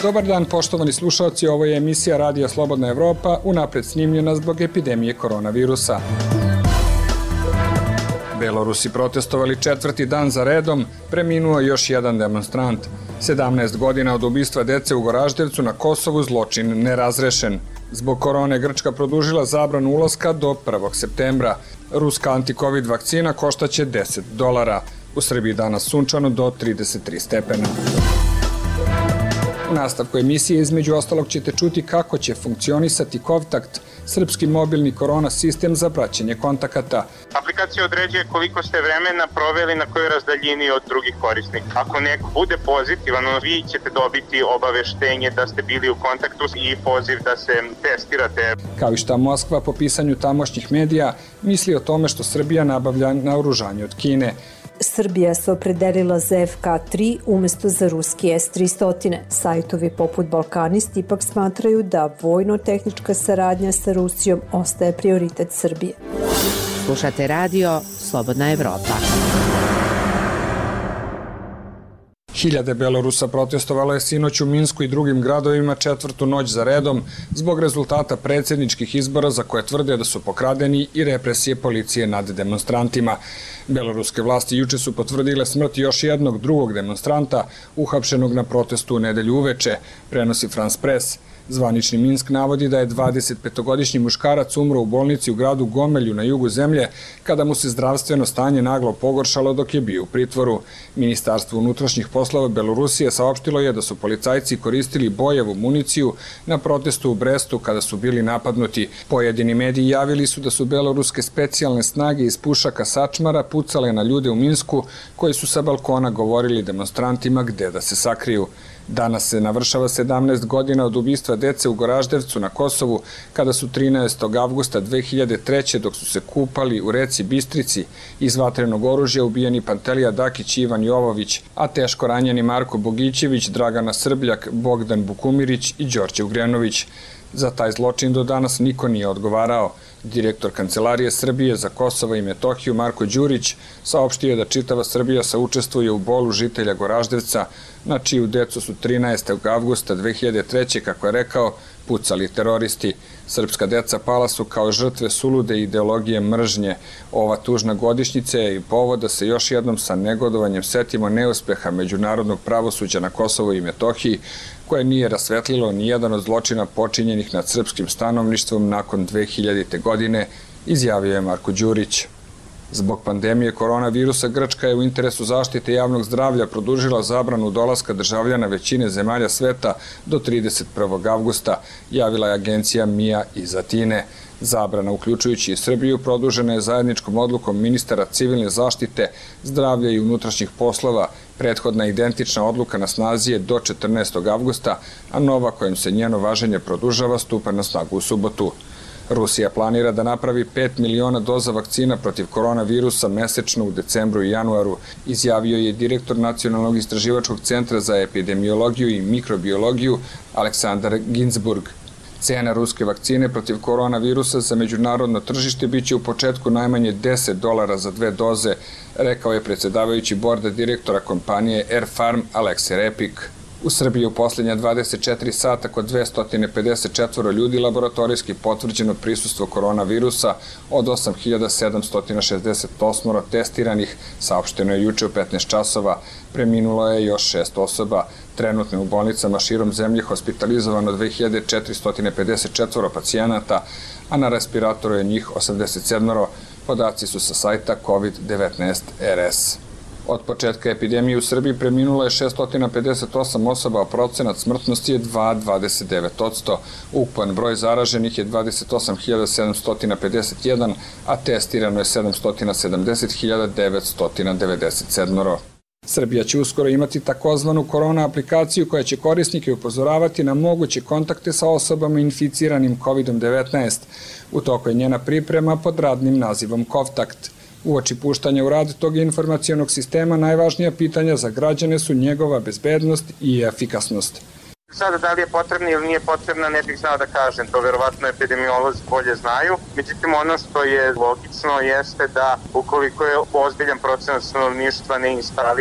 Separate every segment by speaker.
Speaker 1: Dobar dan, poštovani slušalci, ovo je emisija Radija Slobodna Evropa, unapred snimljena zbog epidemije koronavirusa. Belorusi protestovali 4. dan za redom, preminuo još jedan demonstrant. 17 godina od ubistva dece u Goraždevcu na Kosovu, zločin nerazrešen. Zbog korone Grčka produžila zabranu ulaska do 1. septembra. Ruska anti-covid vakcina koštaće $10. U Srbiji danas sunčano do 33 stepena. U nastavku emisije između ostalog ćete čuti kako će funkcionisati Kontakt, srpski mobilni korona sistem za praćenje kontakata.
Speaker 2: Aplikacija određuje koliko ste vremena proveli na kojoj razdaljini od drugih korisnika. Ako neko bude pozitivan, vi ćete dobiti obaveštenje da ste bili u kontaktu i poziv da se testirate.
Speaker 1: Kao i šta Moskva po pisanju tamošnjih medija misli o tome što Srbija nabavlja naoružanje od Kine.
Speaker 3: Srbija se opredelila za FK3 umesto za ruski S-300. Sajtovi poput Balkanist ipak smatraju da vojno-tehnička saradnja sa Rusijom ostaje prioritet Srbije.
Speaker 4: Slušate radio Slobodna Evropa.
Speaker 1: Hiljade Belorusa protestovalo je sinoć u Minsku i drugim gradovima 4. noć za redom zbog rezultata predsjedničkih izbora za koje tvrde da su pokradeni i represije policije nad demonstrantima. Beloruske vlasti juče su potvrdile smrt još jednog drugog demonstranta uhapšenog na protestu u nedelju uveče, prenosi France Press. Zvanični Minsk navodi da je 25-godišnji muškarac umro u bolnici u gradu Gomelju na jugu zemlje kada mu se zdravstveno stanje naglo pogoršalo dok je bio u pritvoru. Ministarstvo unutrašnjih poslova Belorusije saopštilo je da su policajci koristili bojevu municiju na protestu u Brestu kada su bili napadnuti. Pojedini mediji javili su da su beloruske specijalne snage iz pušaka sačmara pucale na ljude u Minsku koji su sa balkona govorili demonstrantima gde da se sakriju. Danas se navršava 17 godina od ubistva dece u Goraždevcu na Kosovu, kada su 13. avgusta 2003. dok su se kupali u reci Bistrici iz vatrenog oružja ubijeni Pantelija Dakić i Ivan Jovović, a teško ranjeni Marko Bogićević, Dragana Srbljak, Bogdan Bukumirić i Đorđe Ugrenović. Za taj zločin do danas niko nije odgovarao. Direktor Kancelarije Srbije za Kosovo i Metohiju Marko Đurić saopštio je da čitava Srbija saučestvuje u bolu žitelja Goraždevca, na čiju decu su 13. avgusta 2003. kako je rekao, pucali teroristi. Srpska deca pala su kao žrtve sulude ideologije mržnje. Ova tužna godišnjica je i povod da se još jednom sa negodovanjem setimo neuspeha međunarodnog pravosuđa na Kosovo i Metohiji, koje nije rasvetlilo ni jedan od zločina počinjenih nad srpskim stanovništvom nakon 2000. godine, izjavio je Marko Đurić. Zbog pandemije koronavirusa, Grčka je u interesu zaštite javnog zdravlja produžila zabranu dolaska državljana većine zemalja sveta do 31. avgusta, javila je agencija MIA iz Atine. Zabrana, uključujući i Srbiju, produžena je zajedničkom odlukom ministara civilne zaštite, zdravlja i unutrašnjih poslova. Prethodna identična odluka na snazi je do 14. avgusta, a nova kojom se njeno važenje produžava stupa na snagu u subotu. Rusija planira da napravi 5 miliona doza vakcina protiv koronavirusa mesečno u decembru i januaru, izjavio je direktor Nacionalnog istraživačkog centra za epidemiologiju i mikrobiologiju Aleksandar Ginzburg. Cena ruske vakcine protiv koronavirusa za međunarodno tržište biće u početku najmanje $10 za 2 doze, rekao je predsjedavajući borda direktora kompanije Air Farm Aleksej Repik. U Srbiji u posljednja 24 sata kod 254 ljudi laboratorijski potvrđeno prisustvo koronavirusa od 8.768 testiranih, saopšteno je juče u 15 časova. Preminulo je još 6 osoba. Trenutno je u bolnicama širom zemlje hospitalizovano 2454 pacijenata, a na respiratoru je njih 87. Podaci su sa sajta COVID-19 RS. Od početka epidemije u Srbiji preminulo je 658 osoba, a procenat smrtnosti je 2,29%. Ukupan broj zaraženih je 28.751, a testirano je 770.997. Srbija će uskoro imati takozvanu korona aplikaciju koja će korisnike upozoravati na moguće kontakte sa osobama inficiranim COVID-19. U toku je njena priprema pod radnim nazivom Kontakt. Uoči puštanja u rad tog informacionog sistema najvažnija pitanja za građane su njegova bezbednost i efikasnost.
Speaker 2: Sada da li je potrebna ili nije potrebna, ne bih znao da kažem, to verovatno epidemiolozi bolje znaju. Međutim, ono što je logično jeste da ukoliko je ozbiljan procenat stanovništva ne instalira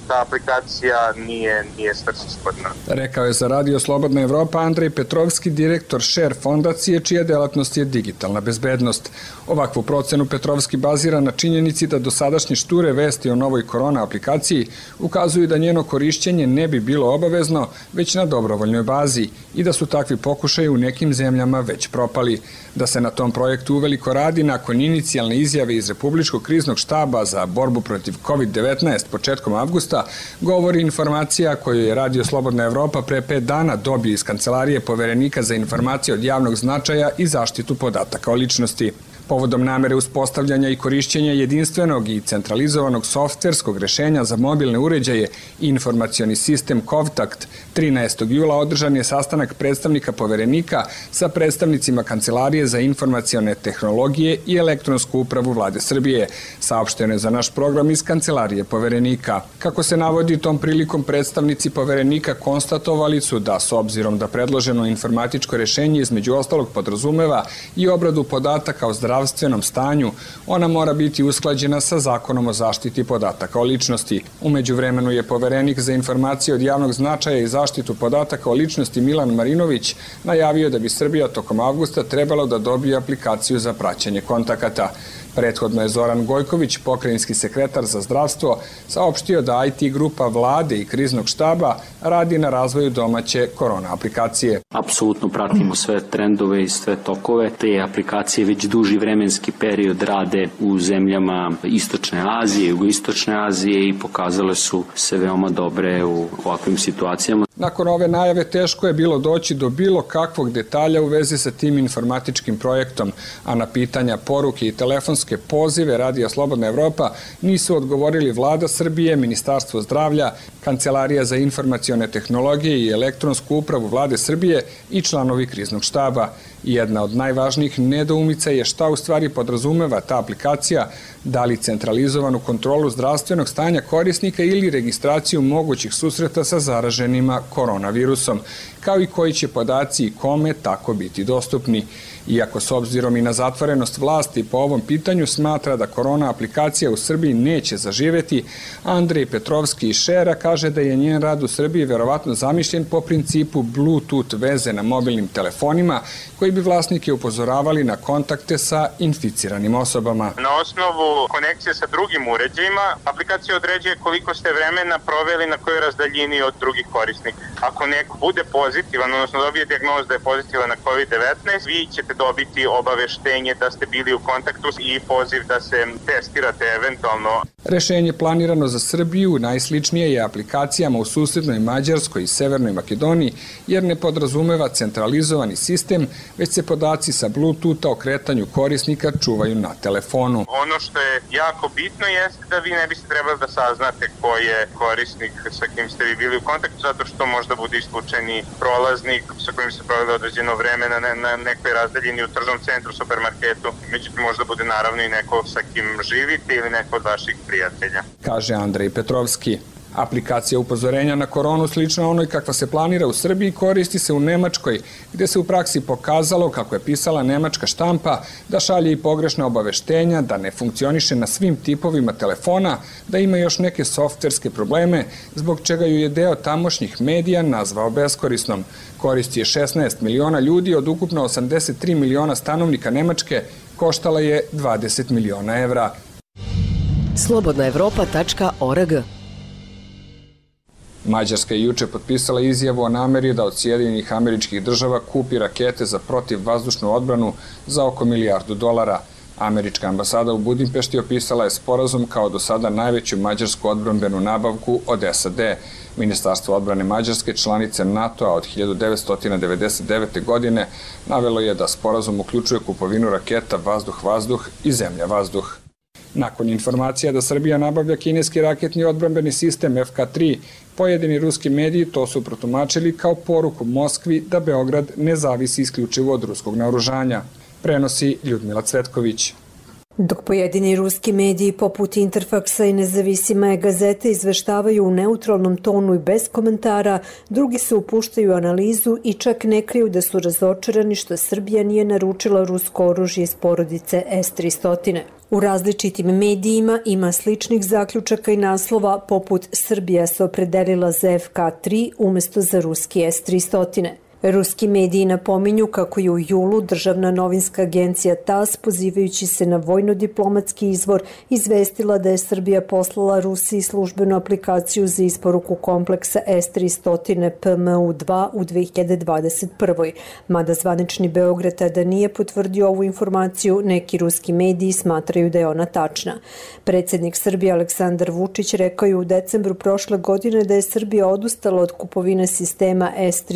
Speaker 2: ta aplikacija nije svrsishodna.
Speaker 1: Rekao je za Radio Slobodna Evropa Andrej Petrovski, direktor Share fondacije, čija delatnost je digitalna bezbednost. Ovakvu procenu Petrovski bazira na činjenici da dosadašnje šture vesti o novoj korona aplikaciji ukazuju da njeno korišćenje ne bi bilo obavezno, već na dobrovoljnoj bazi i da su takvi pokušaji u nekim zemljama već propali. Da se na tom projektu uveliko radi nakon inicijalne izjave iz Republičkog kriznog štaba za borbu protiv COVID-19 početkom avgusta, govori informacija koju je Radio Slobodna Evropa pre 5 dana dobio iz Kancelarije Poverenika za informacije od javnog značaja i zaštitu podataka o ličnosti. Povodom namere uspostavljanja i korišćenja jedinstvenog i centralizovanog softverskog rešenja za mobilne uređaje i informacioni sistem Kovtakt, 13. jula održan je sastanak predstavnika Poverenika sa predstavnicima Kancelarije za informacione tehnologije i elektronsku upravu Vlade Srbije, saopšteno je za naš program iz Kancelarije Poverenika. Kako se navodi, tom prilikom predstavnici Poverenika konstatovali su da, s obzirom da predloženo informatičko rešenje između ostalog podrazumeva i obradu podataka o zdravstvenom stanju, ona mora biti usklađena sa Zakonom o zaštiti podataka o ličnosti. U međuvremenu je Poverenik za informacije od javnog značaja i zaštitu podataka o ličnosti Milan Marinović najavio da bi Srbija tokom avgusta trebalo da dobije aplikaciju za praćenje kontakata. Prethodno je Zoran Gojković, pokrajinski sekretar za zdravstvo, saopštio da IT grupa Vlade i kriznog štaba radi na razvoju domaće korona aplikacije.
Speaker 5: Apsolutno pratimo sve trendove i sve tokove. Te aplikacije već duži vremenski period rade u zemljama Istočne Azije, Jugoistočne Azije i pokazale su se veoma dobre u ovakvim situacijama.
Speaker 1: Nakon ove najave teško je bilo doći do bilo kakvog detalja u vezi sa tim informatičkim projektom, a na pitanja, poruke i telefonske pozive Radija Slobodna Evropa nisu odgovorili Vlada Srbije, Ministarstvo zdravlja, Kancelarija za informacione tehnologije i elektronsku upravu Vlade Srbije i članovi kriznog štaba. Jedna od najvažnijih nedoumica je šta u stvari podrazumeva ta aplikacija, da li centralizovanu kontrolu zdravstvenog stanja korisnika ili registraciju mogućih susreta sa zaraženima koronavirusom, kao i koji će podaci i kome tako biti dostupni. Iako s obzirom i na zatvorenost vlasti po ovom pitanju smatra da korona aplikacija u Srbiji neće zaživeti, Andrej Petrovski iz Share kaže da je njen rad u Srbiji verovatno zamišljen po principu Bluetooth veze na mobilnim telefonima koji bi vlasnike upozoravali na kontakte sa inficiranim osobama.
Speaker 2: Na osnovu konekcije sa drugim uređajima, aplikacija određuje koliko ste vremena proveli na kojoj razdaljini od drugih korisnika. Ako neko bude pozitivan, odnosno dobije dijagnozu da je pozitivan na COVID-19, vi ćete dobiti obaveštenje da ste bili u kontaktu i poziv da se testirate eventualno.
Speaker 1: Rešenje planirano za Srbiju najsličnije je aplikacijama u susednoj Mađarskoj i Severnoj Makedoniji, jer ne podrazumeva centralizovani sistem, već se podaci sa Bluetootha o kretanju korisnika čuvaju na telefonu.
Speaker 2: Ono što je jako bitno jeste da vi ne biste trebali da saznate ko je korisnik sa kim ste vi bili u kontaktu, zato što možda bude isključeni prolaznik sa kojim ste proveli određeno vreme na nekoj razdaljini u tržnom centru, supermarketu. Međutim, možda bude naravno i neko sa kim živite ili neko od vaših prijatelja,
Speaker 1: kaže Andrej Petrovski. Aplikacija upozorenja na koronu slična onoj kakva se planira u Srbiji koristi se u Nemačkoj, gde se u praksi pokazalo, kako je pisala nemačka štampa, da šalje i pogrešna obaveštenja, da ne funkcioniše na svim tipovima telefona, da ima još neke softverske probleme, zbog čega ju je deo tamošnjih medija nazvao beskorisnom. Koristi je 16 miliona ljudi od ukupno 83 miliona stanovnika Nemačke, koštala je 20 miliona evra.
Speaker 6: slobodnaevropa.org.
Speaker 1: Mađarska je juče potpisala izjavu o nameri da od Sjedinjenih Američkih Država kupi rakete za protivvazdušnu odbranu za oko $1 milijardu. Američka ambasada u Budimpešti opisala je sporazum kao do sada najveću mađarsku odbrambenu nabavku od SAD. Ministarstvo odbrane Mađarske, članice NATO-a od 1999. godine, navelo je da sporazum uključuje kupovinu raketa vazduh-vazduh i zemlja-vazduh. Nakon informacija da Srbija nabavlja kineski raketni odbrambeni sistem FK-3, pojedini ruski mediji to su protumačili kao poruku Moskvi da Beograd ne zavisi isključivo od ruskog naoružanja, prenosi Ljudmila Cvetković.
Speaker 3: Dok pojedini ruski mediji poput Interfaksa i Nezavisima gazete izveštavaju u neutralnom tonu i bez komentara, drugi se upuštaju u analizu i čak ne kriju da su razočarani što Srbija nije naručila rusko oružje iz porodice S-300. U različitim medijima ima sličnih zaključaka i naslova poput Srbija se opredelila za FK3 umesto za ruski S-300. Ruski mediji napominju kako je u julu državna novinska agencija TASS, pozivajući se na vojno-diplomatski izvor, izvestila da je Srbija poslala Rusiji službenu aplikaciju za isporuku kompleksa S-300 PMU-2 u 2021. Mada zvanični Beograd tada nije potvrdio ovu informaciju, neki ruski mediji smatraju da je ona tačna. Predsjednik Srbije Aleksandar Vučić rekao je u decembru prošle godine da je Srbija odustala od kupovine sistema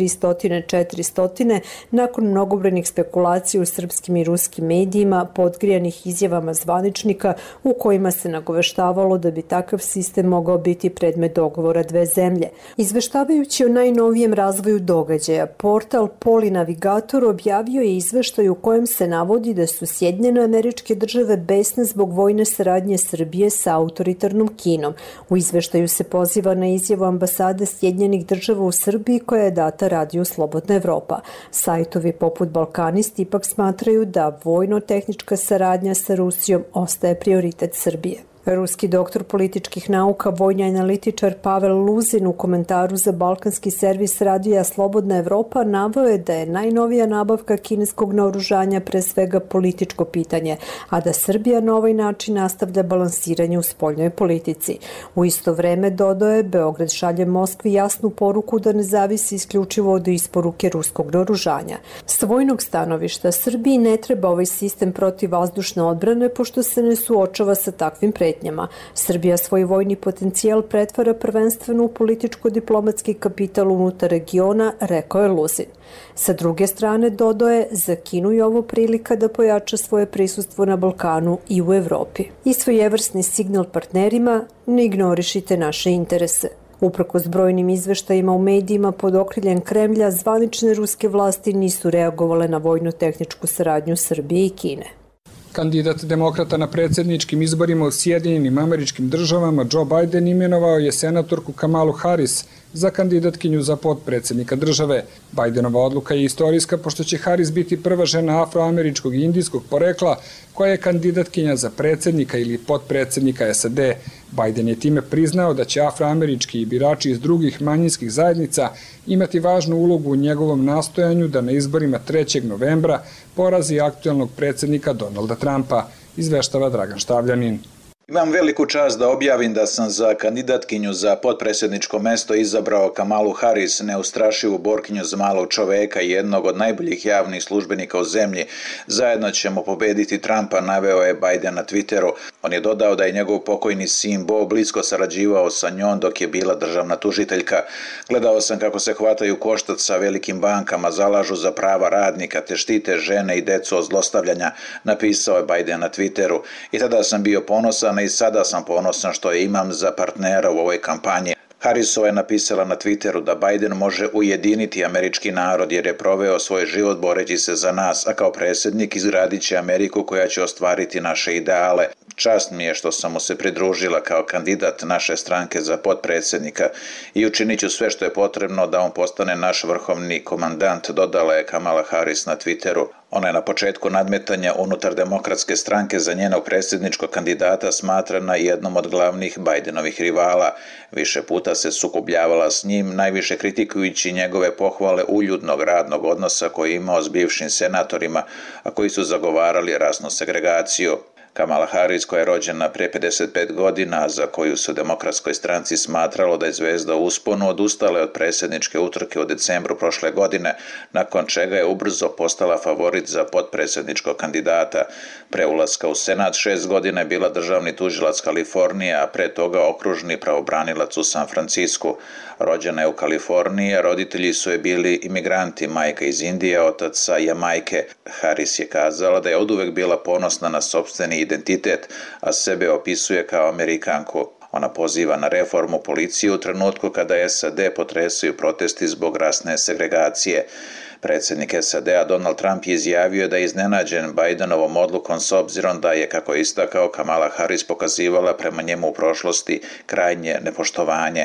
Speaker 3: S-300 400 nakon mnogobrojnih spekulacija u srpskim i ruskim medijima, podgrijanih izjavama zvaničnika u kojima se nagoveštavalo da bi takav sistem mogao biti predmet dogovora dve zemlje. Izveštavajući o najnovijem razvoju događaja, portal Polinavigator objavio je izveštaj u kojem se navodi da su Sjedinjene Američke Države besne zbog vojne saradnje Srbije sa autoritarnom Kinom. U izveštaju se poziva na izjavu ambasade Sjedinjenih Država u Srbiji koja je data Radiju Slobodna Evropa. Sajtovi poput Balkanist ipak smatraju da vojno-tehnička saradnja sa Rusijom ostaje prioritet Srbije. Ruski doktor političkih nauka, vojni analitičar Pavel Luzin u komentaru za balkanski servis Radija Slobodna Evropa naveo je da je najnovija nabavka kineskog naoružanja pre svega političko pitanje, a da Srbija na ovaj način nastavlja balansiranje u spoljnoj politici. U isto vreme, dodao je, Beograd šalje Moskvi jasnu poruku da ne zavisi isključivo od isporuke ruskog naoružanja. S vojnog stanovišta Srbiji ne treba ovaj sistem protivvazdušne odbrane pošto se ne suočava sa takvim pretnjama. Srbija svoj vojni potencijal pretvara prvenstveno u političko-diplomatski kapital unutar regiona, rekao je Luzin. Sa druge strane, dodao je, za Kinu je ovo prilika da pojača svoje prisustvo na Balkanu i u Evropi. I svojevrsni signal partnerima, ne ignorišite naše interese. Uprkos brojnim izveštajima u medijima pod okriljem Kremlja, zvanične ruske vlasti nisu reagovale na vojno-tehničku saradnju Srbije i Kine.
Speaker 1: Kandidat demokrata na predsjedničkim izborima u Sjedinjenim Američkim Državama Joe Biden imenovao je senatorku Kamalu Harris za kandidatkinju za potpredsjednika države. Bidenova odluka je istorijska pošto će Harris biti prva žena afroameričkog i indijskog porekla koja je kandidatkinja za predsjednika ili potpredsjednika SAD. Biden je time priznao da će afroamerički birači iz drugih manjinskih zajednica imati važnu ulogu u njegovom nastojanju da na izborima 3. novembra porazi aktuelnog predsjednika Donalda Trumpa, izveštava Dragan Štavljanin.
Speaker 6: Imam veliku čast da objavim da sam za kandidatkinju za potpredsjedničko mesto izabrao Kamalu Harris, neustrašivu borkinju za malog čoveka i jednog od najboljih javnih službenika u zemlji. Zajedno ćemo pobediti Trumpa, naveo je Biden na Twitteru. On je dodao da je njegov pokojni sin Bo blisko sarađivao sa njom dok je bila državna tužiteljka. Gledao sam kako se hvataju koštac sa velikim bankama, zalažu za prava radnika te štite žene i decu od zlostavljanja, napisao je Biden na Twitteru. I tada sam bio ponosan i sada sam ponosan što je imam za partnera u ovoj kampanji. Harrisova je napisala na Twitteru da Biden može ujediniti američki narod jer je proveo svoj život boreći se za nas, a kao predsjednik izgradit će Ameriku koja će ostvariti naše ideale. Čast mi je što sam mu se pridružila kao kandidat naše stranke za potpredsjednika i učinit ću sve što je potrebno da on postane naš vrhovni komandant, dodala je Kamala Harris na Twitteru. Ona je na početku nadmetanja unutar Demokratske stranke za njenog predsjedničkog kandidata smatrana jednom od glavnih Bidenovih rivala. Više puta se sukobljavala s njim, najviše kritikujući njegove pohvale uljudnog radnog odnosa koji je imao s bivšim senatorima, a koji su zagovarali rasnu segregaciju. Kamala Harris, koja je rođena pre 55 godina, za koju se u Demokratskoj stranci smatralo da je zvezda u usponu, odustala je od predsjedničke utrke u decembru prošle godine, nakon čega je ubrzo postala favorit za potpredsjedničkog kandidata. Pre ulaska u Senat 6 godina je bila državni tužilac Kalifornije, a pre toga okružni pravobranilac u San Francisku. Rođena je u Kaliforniji, a roditelji su je bili imigranti, majka iz Indije, otac sa Jamajke. Harris je kazala da je oduvek bila ponosna na sopstveni identitet, a sebe opisuje kao Amerikanku. Ona poziva na reformu policije u trenutku kada SAD potresaju protesti zbog rasne segregacije. Predsjednik SAD-a Donald Trump je izjavio da je iznenađen Bidenovom odlukom s obzirom da je, kako istakao, Kamala Harris pokazivala prema njemu u prošlosti krajnje nepoštovanje.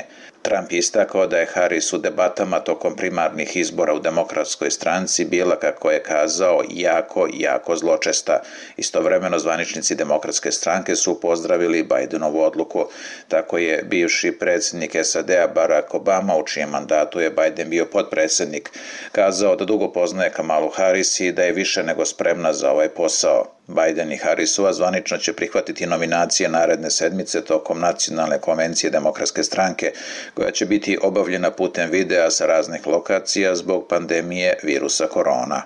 Speaker 6: Trump je istakao da je Harris u debatama tokom primarnih izbora u Demokratskoj stranci bila, kako je kazao, jako zločesta. Istovremeno zvaničnici Demokratske stranke su pozdravili Bidenovu odluku. Tako je bivši predsjednik SAD-a Barack Obama, u čijem mandatu je Biden bio potpredsjednik, kazao da dugo poznaje Kamalu Harris i da je više nego spremna za ovaj posao. Biden i Harrisova zvanično će prihvatiti nominacije naredne sedmice tokom nacionalne konvencije Demokratske stranke, koja će biti obavljena putem videa sa raznih lokacija zbog pandemije virusa korona.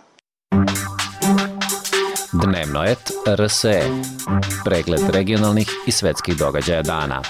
Speaker 7: Dnevno et RSE. Pregled regionalnih i svetskih događaja dana.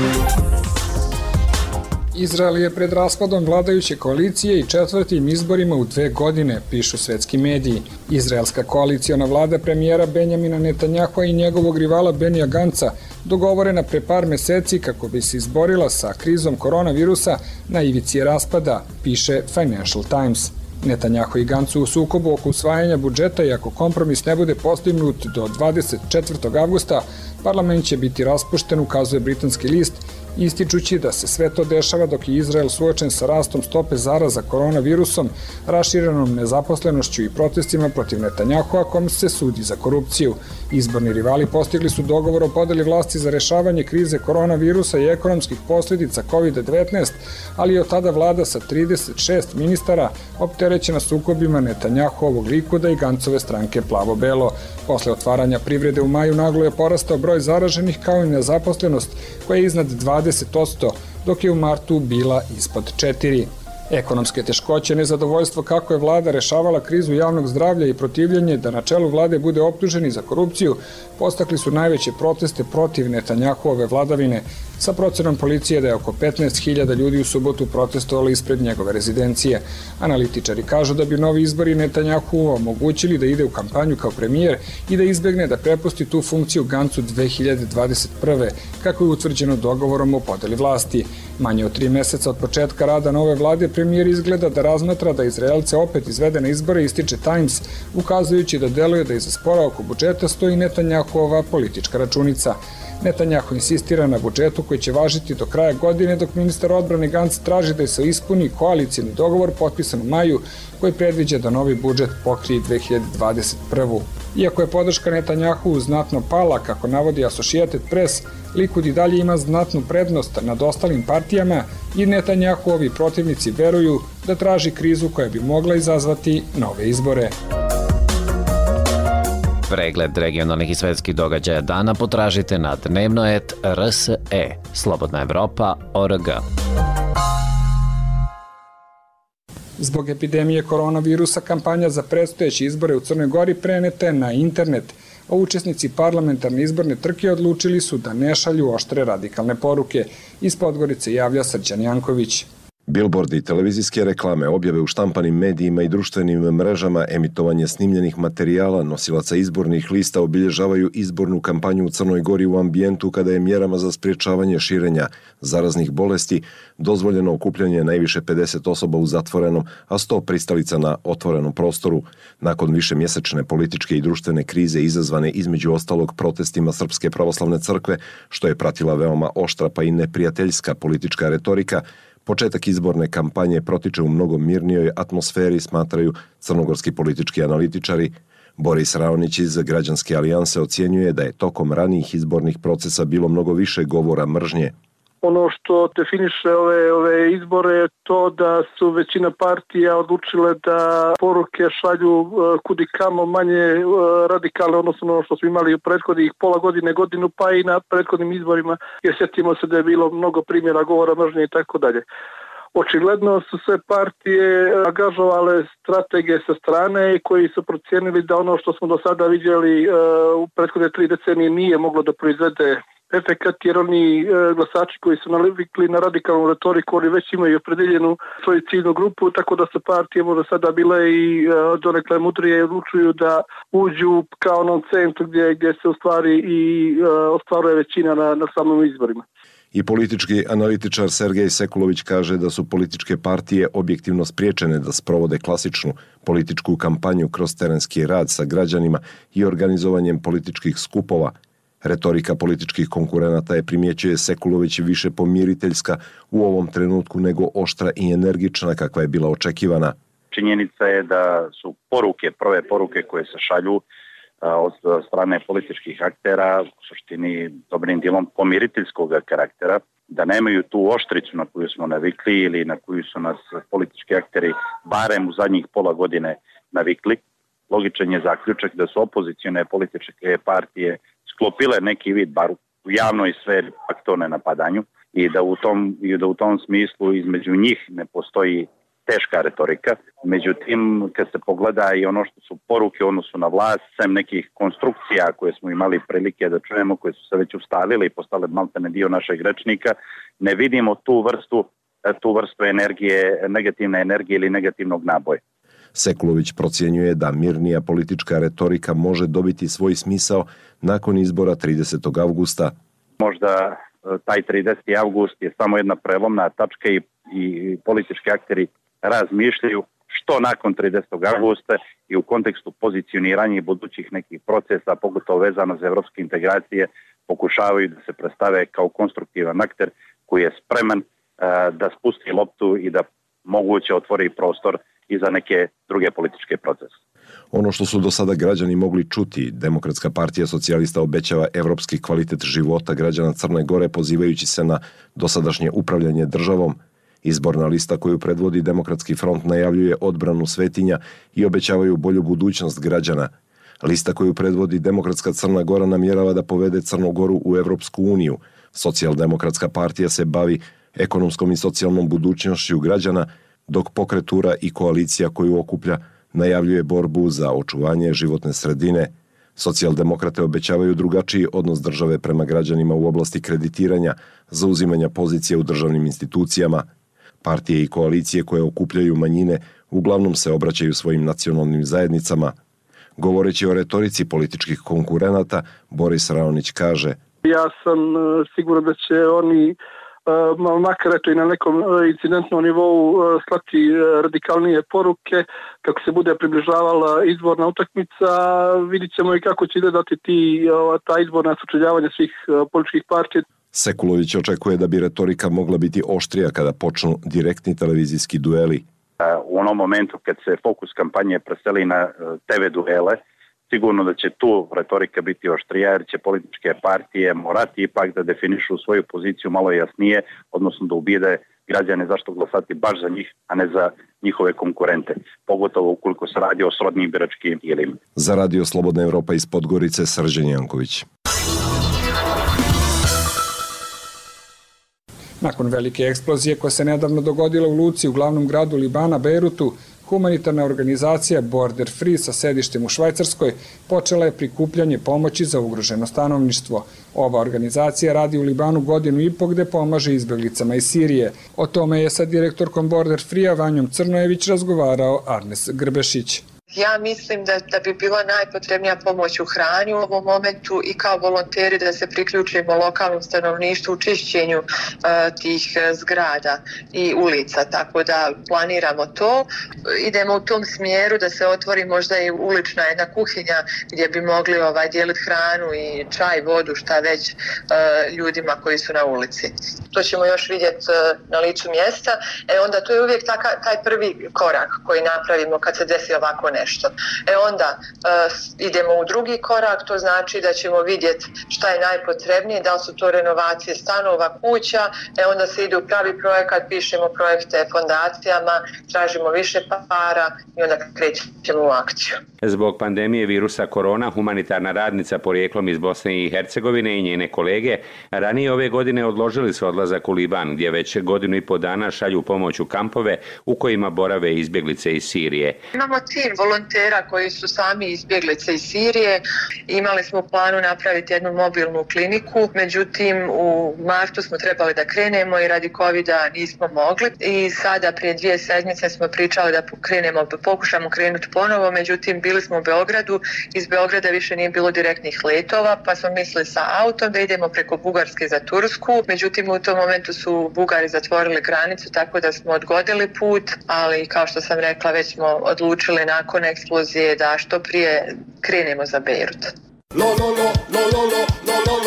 Speaker 1: Izrael je pred raspadom vladajuće koalicije i četvrtim izborima u 2 godine, pišu svetski mediji. Izraelska koaliciona vlada premijera Benjamina Netanjahua i njegovog rivala Benija Ganca dogovorena pre par meseci kako bi se izborila sa krizom koronavirusa na ivici raspada, piše Financial Times. Netanjahu i Gancu u sukobu oko usvajanja budžeta i ako kompromis ne bude postignut do 24. avgusta, parlament će biti raspušten, ukazuje britanski list, ističući da se sve to dešava dok je Izrael suočen sa rastom stope zaraza koronavirusom, raširenom nezaposlenošću i protestima protiv Netanjahua, kom se sudi za korupciju. Izborni rivali postigli su dogovor o podeli vlasti za rešavanje krize koronavirusa i ekonomskih posljedica COVID-19, ali je od tada vlada sa 36 ministara opterećena sukobima Netanjahuovog Likuda i Gancove stranke Plavo-belo. Posle otvaranja privrede u maju naglo je porastao broj zaraženih kao i nezaposlenost koja je iznad 20%, dok je u martu bila ispod 4%. Ekonomske teškoće, nezadovoljstvo kako je vlada rešavala krizu javnog zdravlja i protivljenje da na čelu vlade bude optuženi za korupciju podstakli su najveće proteste protiv Netanjahuove vladavine, sa procenom policije da je oko 15.000 ljudi u subotu protestovalo ispred njegove rezidencije. Analitičari kažu da bi novi izbori Netanjahu omogućili da ide u kampanju kao premijer i da izbegne da prepusti tu funkciju Gancu 2021. kako je utvrđeno dogovorom o podeli vlasti. Manje od 3 meseca od početka rada nove vlade premijer izgleda da razmatra da Izraelce opet izvede na izbore, ističe Times, ukazujući da deluje da iza spora oko budžeta stoji Netanjahuova politička računica. Netanjahu insistira na budžetu koji će važiti do kraja godine, dok ministar odbrane Gantz traži da se ispuni koalicijni dogovor potpisan u maju koji predviđa da novi budžet pokrije 2021. Iako je podrška Netanjahu znatno pala, kako navodi Associated Press, Likud i dalje ima znatnu prednost nad ostalim partijama i Netanjahuovi protivnici veruju da traži krizu koja bi mogla izazvati nove izbore.
Speaker 7: Pregled regionalnih i svetskih događaja dana potražite na dnevno.rs.e. Slobodna Evropa.org.
Speaker 1: Zbog epidemije koronavirusa kampanja za predstojeće izbore u Crnoj Gori preneta je na internet, a učesnici parlamentarne izborne trke odlučili su da ne šalju oštre radikalne poruke. Iz Podgorice javlja Srđan Janković.
Speaker 8: Bilbordi i televizijske reklame, objave u štampanim medijima i društvenim mrežama, emitovanje snimljenih materijala, nosilaca izbornih lista obilježavaju izbornu kampanju u Crnoj Gori u ambijentu kada je mjerama za sprječavanje širenja zaraznih bolesti dozvoljeno okupljanje najviše 50 osoba u zatvorenom, a 100 pristalica na otvorenom prostoru. Nakon višemjesečne političke i društvene krize izazvane između ostalog protestima Srpske pravoslavne crkve, što je pratila veoma oštra pa i neprijateljska politička retorika, početak izborne kampanje protiče u mnogo mirnijoj atmosferi, smatraju crnogorski politički analitičari. Boris Raonić iz Građanske alijanse ocjenjuje da je tokom ranijih izbornih procesa bilo mnogo više govora mržnje.
Speaker 9: Ono što definiše ove izbore je to da su većina partija odlučile da poruke šalju kudikamo manje radikalne, odnosno ono što smo imali u prethodnih pola godine, godinu, pa i na prethodnim izborima, jer sjetimo se da je bilo mnogo primjera govora mržnje i tako dalje. Očigledno su sve partije angažovale strategije sa strane koji su procijenili da ono što smo do sada vidjeli u prethodne 3 decenije nije moglo da proizvede efekat, jer oni glasači koji su navikli na radikalnu retoriku, oni već imaju opredeljenu svoju ciljnu grupu, tako da su partije možda sada bile i donekle mudrije odlučuju da uđu kao onom centru gdje se u stvari i ostvaruje većina na samom izborima.
Speaker 8: I politički analitičar Sergej Sekulović kaže da su političke partije objektivno spriječene da sprovode klasičnu političku kampanju kroz terenski rad sa građanima i organizovanjem političkih skupova. Retorika političkih konkurenata je, primjećuje Sekulović, više pomiriteljska u ovom trenutku nego oštra i energična kakva je bila očekivana.
Speaker 10: Činjenica je da su prve poruke koje se šalju od strane političkih aktera u suštini dobrim dijelom pomiriteljskog karaktera, da nemaju tu oštricu na koju smo navikli ili na koju su nas politički akteri barem u zadnjih pola godine navikli. Logičan je zaključak da su opozicione političke partije sklopile neki vid, bar u javnoj sferi, aktone napadanju i da u tom smislu između njih ne postoji teška retorika. Međutim, kad se pogleda i ono što su poruke u odnosu na vlast, sem nekih konstrukcija koje smo imali prilike da čujemo, koje su se već ustavile i postale maltene dio našeg rečnika, ne vidimo tu vrstu energije, negativne energije ili negativnog naboja.
Speaker 8: Sekulović procjenjuje da mirnija politička retorika može dobiti svoj smisao nakon izbora 30. avgusta.
Speaker 10: Možda taj 30. avgust je samo jedna prelomna tačka i politički akteri razmišljaju što nakon 30. avgusta i u kontekstu pozicioniranja i budućih nekih procesa, pogotovo vezano za evropske integracije, pokušavaju da se predstave kao konstruktivan akter koji je spreman da spusti loptu i da moguće otvori prostor i za neke druge političke procese.
Speaker 8: Ono što su do sada građani mogli čuti, Demokratska partija socijalista obećava evropski kvalitet života građana Crne Gore pozivajući se na dosadašnje upravljanje državom. Izborna lista koju predvodi Demokratski front najavljuje odbranu svetinja i obećavaju bolju budućnost građana. Lista koju predvodi Demokratska Crna Gora namjerava da povede Crnu Goru u Evropsku uniju. Socijaldemokratska partija se bavi ekonomskom i socijalnom budućnošću građana, dok Pokretura i koalicija koju okuplja najavljuje borbu za očuvanje životne sredine. Socijaldemokrate obećavaju drugačiji odnos države prema građanima u oblasti kreditiranja, zauzimanja pozicije u državnim institucijama. Partije i koalicije koje okupljaju manjine uglavnom se obraćaju svojim nacionalnim zajednicama. Govoreći o retorici političkih konkurenata, Boris Raonić kaže:
Speaker 9: Ja sam siguran da će oni makar eto i na nekom incidentnom nivou slati radikalnije poruke. Kako se bude približavala izborna utakmica, vidit ćemo i kako će izgledati ta izborna sučeljavanja svih političkih partija.
Speaker 8: Sekulović očekuje da bi retorika mogla biti oštrija kada počnu direktni televizijski dueli.
Speaker 10: U onom momentu kad se fokus kampanje preseli na TV duele, sigurno da će tu retorika biti oštrija jer će političke partije morati ipak da definišu svoju poziciju malo jasnije, odnosno da ubijede građane zašto glasati baš za njih, a ne za njihove konkurente, pogotovo ukoliko se radi o srodnim biračkim tilima.
Speaker 8: Za Radio Slobodna Evropa iz Podgorice, Srđan Janković.
Speaker 1: Nakon velike eksplozije koja se nedavno dogodila u luci u glavnom gradu Libana, Bejrutu, humanitarna organizacija Border Free sa sedištem u Švajcarskoj počela je prikupljanje pomoći za ugroženo stanovništvo. Ova organizacija radi u Libanu godinu i po gde pomaže izbjeglicama iz Sirije. O tome je sa direktorkom Border Free-a Vanjom Crnojević razgovarao Arnes Grbešić.
Speaker 11: Ja mislim da bi bila najpotrebnija pomoć u hrani u ovom momentu i kao volonteri da se priključimo lokalnom stanovništvu u čišćenju tih zgrada i ulica, tako da planiramo to. Idemo u tom smjeru da se otvori možda i ulična jedna kuhinja gdje bi mogli dijeliti hranu i čaj, vodu, šta već ljudima koji su na ulici. To ćemo još vidjeti na licu mjesta. Onda to je uvijek taj prvi korak koji napravimo kad se desi ovako nešto. Onda idemo u drugi korak, to znači da ćemo vidjeti šta je najpotrebnije, da li su to renovacije stanova, kuća, onda se ide u pravi projekat, pišemo projekte fondacijama, tražimo više para i onda krećemo u akciju.
Speaker 12: Zbog pandemije virusa korona, humanitarna radnica porijeklom iz Bosne i Hercegovine i njene kolege ranije ove godine odložili su odlazak u Liban, gdje već godinu i po dana šalju pomoć u kampove u kojima borave izbjeglice iz Sirije.
Speaker 11: Imamo tim volontera koji su sami izbjeglice iz Sirije. Imali smo u planu napraviti jednu mobilnu kliniku, međutim u martu smo trebali da krenemo i radi covida nismo mogli. I sada prije 2 sedmice smo pričali da pokušamo krenuti ponovo, međutim bili smo u Beogradu, iz Beograda više nije bilo direktnih letova, pa smo mislili sa autom da idemo preko Bugarske za Tursku, međutim u tom momentu su Bugari zatvorili granicu, tako da smo odgodili put, ali kao što sam rekla, već smo odlučili nakon eksplozije da što prije krenemo za Bejrut.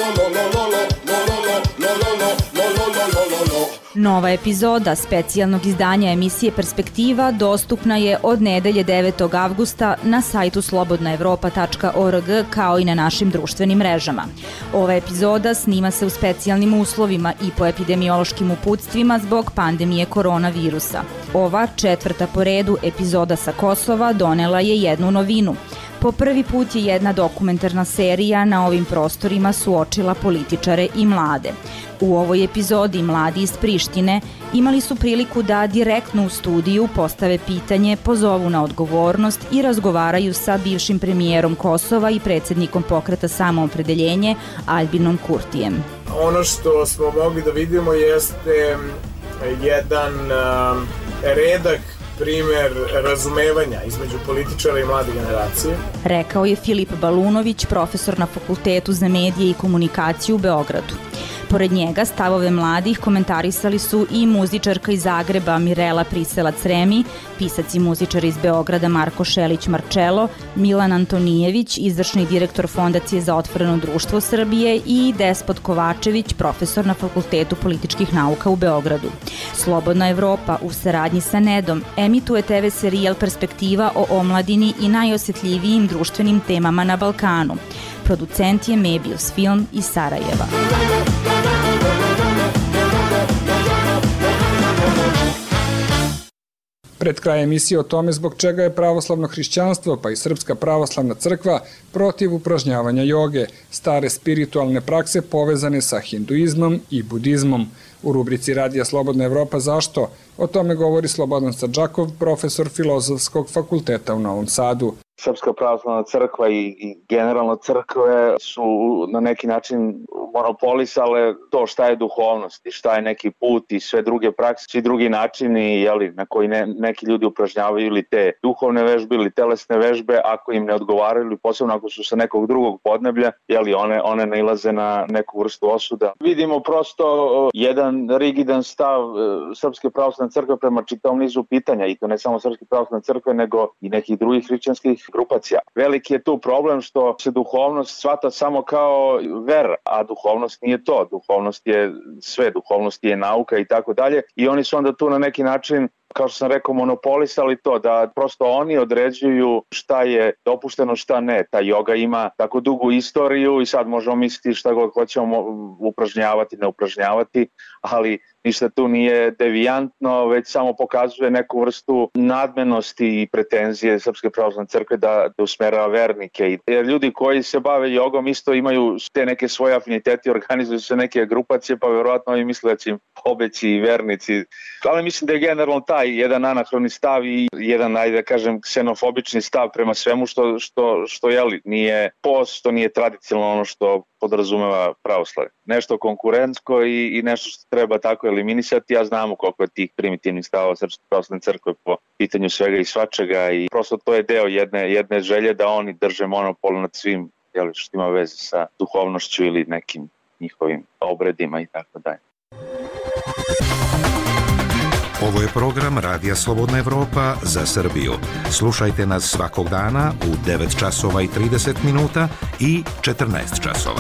Speaker 13: Nova epizoda specijalnog izdanja emisije Perspektiva dostupna je od nedelje 9. avgusta na sajtu slobodnaevropa.org kao i na našim društvenim mrežama. Ova epizoda snima se u specijalnim uslovima i po epidemiološkim uputstvima zbog pandemije koronavirusa. Ova 4. po redu epizoda sa Kosova donela je jednu novinu. Po prvi put je jedna dokumentarna serija na ovim prostorima suočila političare i mlade. U ovoj epizodi mladi iz Prištine imali su priliku da direktno u studiju postave pitanje, pozovu na odgovornost i razgovaraju sa bivšim premijerom Kosova i predsjednikom pokreta Samoopredeljenje Albinom Kurtijem.
Speaker 14: Ono što smo mogli da vidimo jeste jedan redak primer razumevanja između političara i mlade generacije.
Speaker 13: Rekao je Filip Balunović, profesor na Fakultetu za medije i komunikaciju u Beogradu. Pored njega stavove mladih komentarisali su i muzičarka iz Zagreba Mirela Priselac-Remi, pisac i muzičar iz Beograda Marko Šelić-Marčelo, Milan Antonijević, izvršni direktor Fondacije za otvoreno društvo Srbije i Despot Kovačević, profesor na Fakultetu političkih nauka u Beogradu. Slobodna Evropa u saradnji sa Nedom emituje TV serijal Perspektiva o omladini i najosjetljivijim društvenim temama na Balkanu. Producent je Mebius Film iz Sarajeva.
Speaker 1: Pred kraj emisije o tome zbog čega je pravoslavno hrišćanstvo pa i Srpska pravoslavna crkva protiv upražnjavanja joge, stare spiritualne prakse povezane sa hinduizmom i budizmom. U rubrici Radija Slobodna Evropa zašto? O tome govori Slobodan Sadžakov, profesor Filozofskog fakulteta u Novom Sadu.
Speaker 15: Srpska pravoslavna crkva i generalno crkve su na neki način monopolisale to šta je duhovnost i šta je neki put i sve druge prakse, svi drugi načini na koji neki ljudi upražnjavaju ili te duhovne vežbe ili telesne vežbe, ako im ne odgovaraju ili posebno ako su sa nekog drugog podneblja, one nailaze na neku vrstu osuda. Vidimo prosto jedan rigidan stav Srpske pravoslavne crkve prema čitavom nizu pitanja, i to ne samo Srpske pravoslavne crkve nego i nekih drugih hrišćanskih grupacija. Veliki je tu problem što se duhovnost shvata samo kao vera, a duhovnost nije to. Duhovnost je sve, duhovnost je nauka i tako dalje. I oni su onda tu na neki način, kao što sam rekao, monopolisali to, da prosto oni određuju šta je dopušteno, šta ne. Ta joga ima tako dugu istoriju i sad možemo misliti šta god hoćemo upražnjavati, ne upražnjavati, ali ništa tu nije devijantno, već samo pokazuje neku vrstu nadmenosti i pretenzije Srpske pravoslavne crkve da usmerava vernike. Jer ljudi koji se bave jogom isto imaju te neke svoje afinitete, organizuju se neke grupacije, pa verovatno oni misle da će im pobeći i vernici. Ali mislim da je generalno taj jedan anahroni stav i jedan, ajde da kažem, ksenofobični stav prema svemu što nije post, što nije tradicionalno ono što podrazumeva pravoslavlje. Nešto konkurentsko i nešto što treba tako eliminisati. Ja znamo koliko je tih primitivnih stavova Srpske pravoslavne crkve po pitanju svega i svačega i prosto to je deo jedne želje da oni drže monopol nad svim što ima veze sa duhovnošću ili nekim njihovim obredima i tako dalje.
Speaker 16: Ovo je program Radija Slobodna Evropa za Srbiju. Slušajte nas svakog dana u 9 časova i 30 minuta i 14 časova.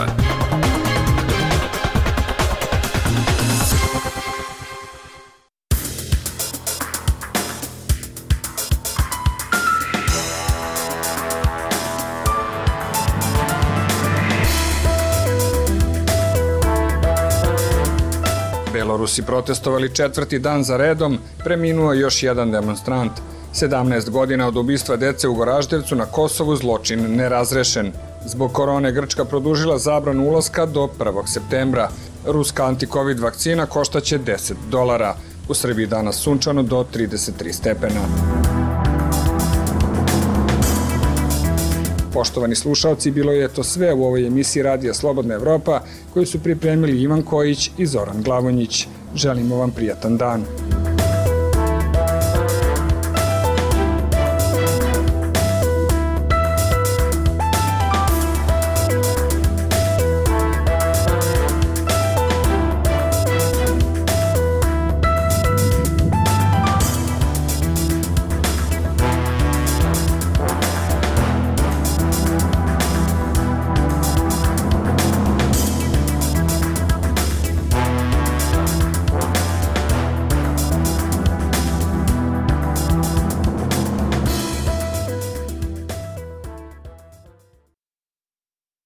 Speaker 1: Belorusi protestovali 4. dan za redom, preminuo još jedan demonstrant. 17 godina od ubistva dece u Goraždevcu na Kosovu, zločin nerazrešen. Zbog korone Grčka produžila zabranu ulaska do 1. septembra. Ruska anti-covid vakcina koštaće $10. U Srbiji danas sunčano do 33 stepena. Poštovani slušalci, bilo je to sve u ovoj emisiji Radija Slobodna Evropa koju su pripremili Ivan Kojić i Zoran Glavonjić. Želimo vam prijatan dan.